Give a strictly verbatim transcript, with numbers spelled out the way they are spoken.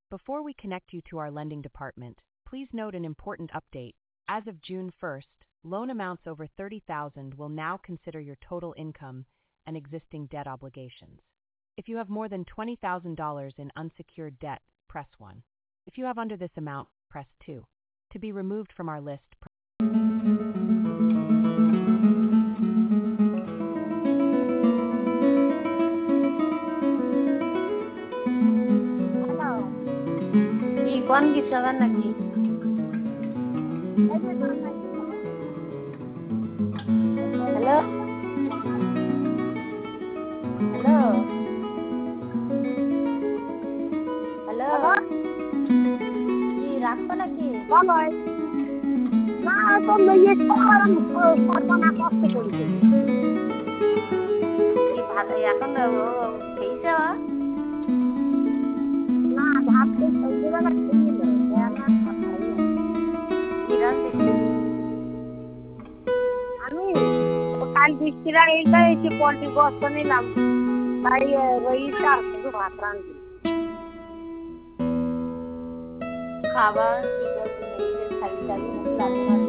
Before we connect you to our lending department, please note an important update. As of June first, loan amounts over thirty thousand will now consider your total income and existing debt obligations. If you have more than twenty thousand dollars in unsecured debt, press one. If you have under this amount, press two. To be removed from our list, press कौन की सवन नकी hello hello hello जी राखो नकी बाबा ना तो मैं ये काम करना कष्ट করেছি কি ভাত এখন খেয়েছো না ভাত তো সন্ধ্যাবেলা খেয়েছিল আমার খাই কি রান্না আমি কাল বৃষ্টিরা এইটা এসে পোল্ট্রি গোস্ত নিলাম তাই রইটা শুধু ভাত রান্না খাবার কি করতে খালি খালি মুখ লাগে